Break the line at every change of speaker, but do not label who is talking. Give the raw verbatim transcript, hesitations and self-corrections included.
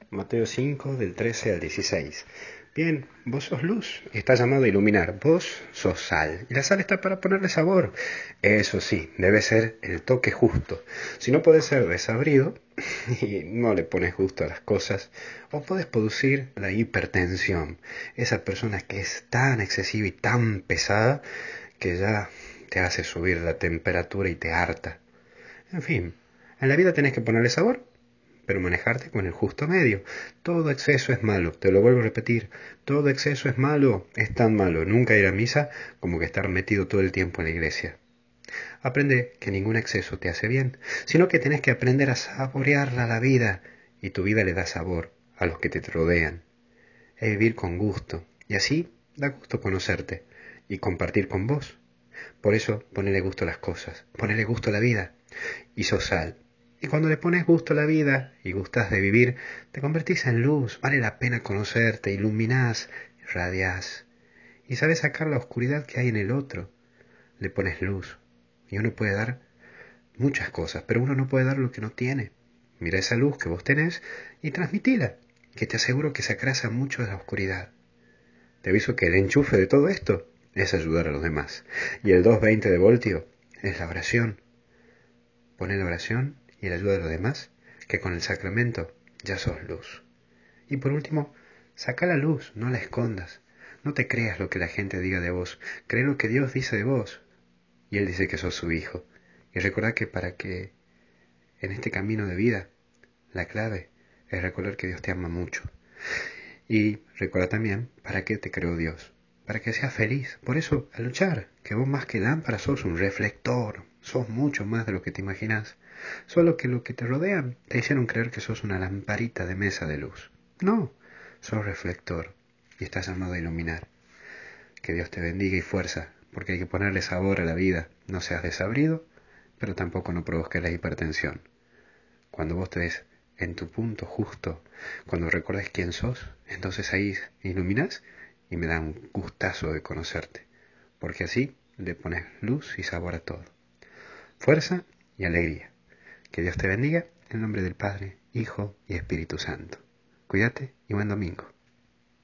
Mateo cinco, del trece al dieciséis. Bien, vos sos luz, estás llamado a iluminar, vos sos sal, y la sal está para ponerle sabor. Eso sí, debe ser el toque justo. Si no podés ser desabrido y no le pones gusto a las cosas, o podés producir la hipertensión, esa persona que es tan excesiva y tan pesada que ya te hace subir la temperatura y te harta. En fin, en la vida tenés que ponerle sabor, pero manejarte con el justo medio. Todo exceso es malo, te lo vuelvo a repetir, todo exceso es malo, es tan malo nunca ir a misa como que estar metido todo el tiempo en la iglesia. Aprende que ningún exceso te hace bien, sino que tenés que aprender a saborearla la vida, y tu vida le da sabor a los que te rodean. Es vivir con gusto, y así da gusto conocerte y compartir con vos. Por eso ponele gusto a las cosas, ponele gusto a la vida, y sos sal. Y cuando le pones gusto a la vida y gustas de vivir, te convertís en luz, vale la pena conocerte, iluminás, radiás. Y sabes sacar la oscuridad que hay en el otro, le pones luz. Y uno puede dar muchas cosas, pero uno no puede dar lo que no tiene. Mira esa luz que vos tenés y transmitila, que te aseguro que sacarás a mucho de la oscuridad. Te aviso que el enchufe de todo esto es ayudar a los demás. Y el doscientos veinte de voltio es la oración. Pon la oración y la ayuda de los demás, que con el sacramento ya sos luz. Y por último, saca la luz, no la escondas. No te creas lo que la gente diga de vos, cree lo que Dios dice de vos. Y Él dice que sos su hijo. Y recordá que para que en este camino de vida, la clave es recordar que Dios te ama mucho. Y recuerda también para qué te creó Dios, para que seas feliz. Por eso, a luchar, que vos más que lámpara sos un reflector, sos mucho más de lo que te imaginas. Solo que lo que te rodean te hicieron creer que sos una lamparita de mesa de luz. No, sos reflector y estás llamado a iluminar. Que Dios te bendiga y fuerza, porque hay que ponerle sabor a la vida. No seas desabrido, pero tampoco no provoques la hipertensión. Cuando vos te des en tu punto justo, cuando recordes quién sos, entonces ahí iluminás y me da un gustazo de conocerte, porque así le pones luz y sabor a todo. Fuerza y alegría. Que Dios te bendiga en nombre del Padre, Hijo y Espíritu Santo. Cuídate y buen domingo.